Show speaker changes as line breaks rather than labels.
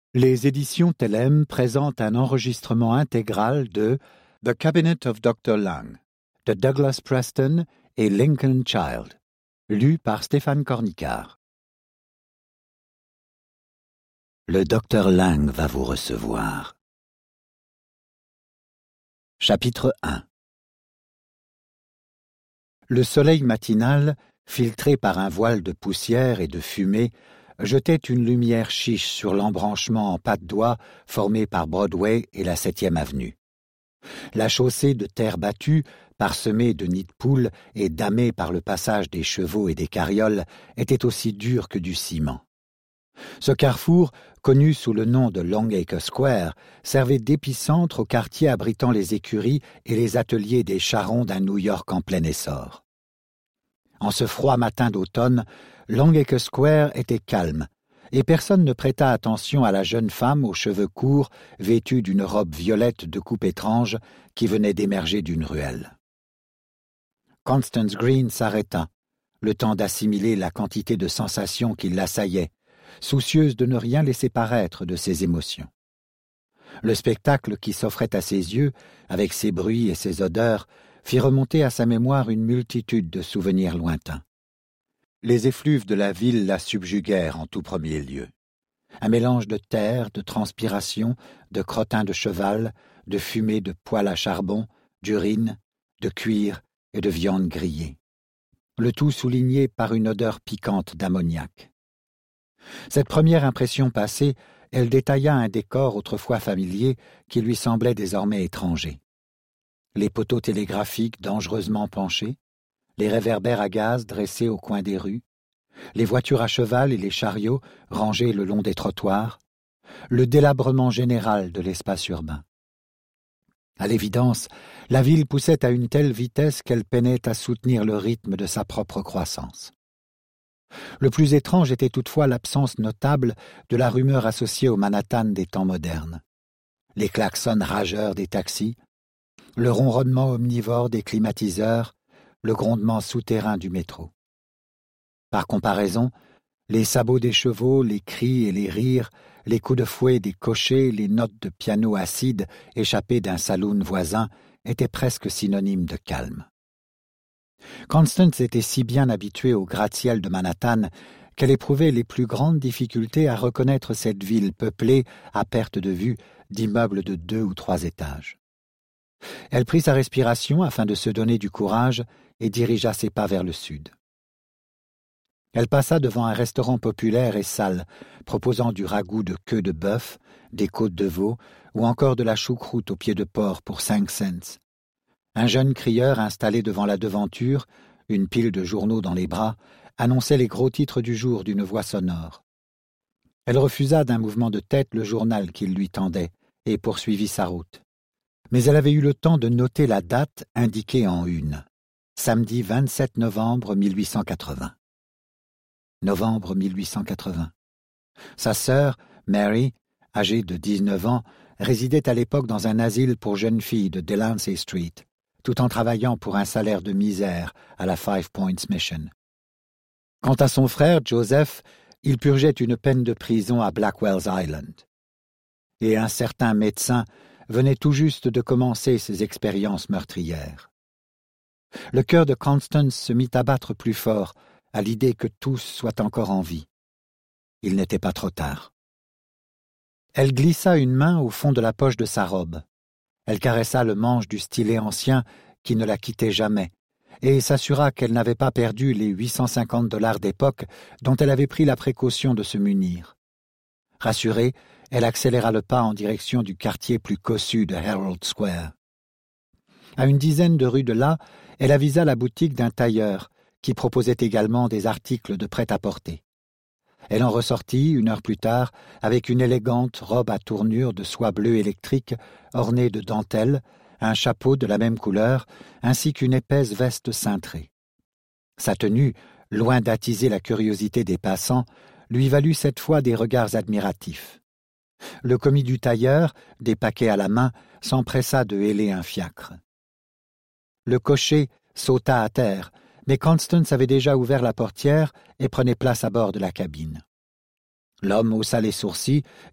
Les éditions Tellem présentent un enregistrement intégral de The Cabinet of Dr. Lang de Douglas Preston et Lincoln Child, lu par Stéphane Cornicard. Le Dr. Lang va vous recevoir. Chapitre 1. Le soleil matinal, filtré par un voile de poussière et de fumée, jetait une lumière chiche sur l'embranchement en pas de doigts formé par Broadway et la 7e avenue. La chaussée de terre battue, parsemée de nids de poules et damée par le passage des chevaux et des carrioles, était aussi dure que du ciment. Ce carrefour, connu sous le nom de Longacre Square, servait d'épicentre au quartier abritant les écuries et les ateliers des charrons d'un New York en plein essor. En ce froid matin d'automne, Longacre Square était calme, et personne ne prêta attention à la jeune femme aux cheveux courts, vêtue d'une robe violette de coupe étrange, qui venait d'émerger d'une ruelle. Constance Green s'arrêta, le temps d'assimiler la quantité de sensations qui l'assaillaient, soucieuse de ne rien laisser paraître de ses émotions. Le spectacle qui s'offrait à ses yeux, avec ses bruits et ses odeurs, fit remonter à sa mémoire une multitude de souvenirs lointains. Les effluves de la ville la subjuguèrent en tout premier lieu. Un mélange de terre, de transpiration, de crottin de cheval, de fumée de poêle à charbon, d'urine, de cuir et de viande grillée. Le tout souligné par une odeur piquante d'ammoniac. Cette première impression passée, elle détailla un décor autrefois familier qui lui semblait désormais étranger. Les poteaux télégraphiques dangereusement penchés, les réverbères à gaz dressés au coin des rues, les voitures à cheval et les chariots rangés le long des trottoirs, le délabrement général de l'espace urbain. À l'évidence, la ville poussait à une telle vitesse qu'elle peinait à soutenir le rythme de sa propre croissance. Le plus étrange était toutefois l'absence notable de la rumeur associée au Manhattan des temps modernes. Les klaxons rageurs des taxis, le ronronnement omnivore des climatiseurs, le grondement souterrain du métro. Par comparaison, les sabots des chevaux, les cris et les rires, les coups de fouet des cochers, les notes de piano acide échappées d'un saloon voisin étaient presque synonymes de calme. Constance était si bien habituée au gratte-ciel de Manhattan qu'elle éprouvait les plus grandes difficultés à reconnaître cette ville peuplée, à perte de vue, d'immeubles de 2 ou 3 étages. Elle prit sa respiration afin de se donner du courage et dirigea ses pas vers le sud. Elle passa devant un restaurant populaire et sale, proposant du ragoût de queue de bœuf, des côtes de veau ou encore de la choucroute aux pieds de porc pour 5 cents. Un jeune crieur installé devant la devanture, une pile de journaux dans les bras, annonçait les gros titres du jour d'une voix sonore. Elle refusa d'un mouvement de tête le journal qu'il lui tendait et poursuivit sa route. Mais elle avait eu le temps de noter la date indiquée en une. Samedi 27 novembre 1880. Novembre 1880. Sa sœur, Mary, âgée de 19 ans, résidait à l'époque dans un asile pour jeunes filles de Delancey Street, tout en travaillant pour un salaire de misère à la Five Points Mission. Quant à son frère, Joseph, il purgeait une peine de prison à Blackwell's Island. Et un certain médecin venait tout juste de commencer ses expériences meurtrières. Le cœur de Constance se mit à battre plus fort à l'idée que tous soient encore en vie. Il n'était pas trop tard. Elle glissa une main au fond de la poche de sa robe. Elle caressa le manche du stylet ancien qui ne la quittait jamais et s'assura qu'elle n'avait pas perdu les $850 d'époque dont elle avait pris la précaution de se munir. Rassurée, elle accéléra le pas en direction du quartier plus cossu de Herald Square. À une dizaine de rues de là, elle avisa la boutique d'un tailleur qui proposait également des articles de prêt-à-porter. Elle en ressortit, 1 heure plus tard, avec une élégante robe à tournure de soie bleue électrique ornée de dentelles, un chapeau de la même couleur, ainsi qu'une épaisse veste cintrée. Sa tenue, loin d'attiser la curiosité des passants, lui valut cette fois des regards admiratifs. Le commis du tailleur, des paquets à la main, s'empressa de héler un fiacre. Le cocher sauta à terre, mais Constance avait déjà ouvert la portière et prenait place à bord de la cabine. L'homme haussa les sourcils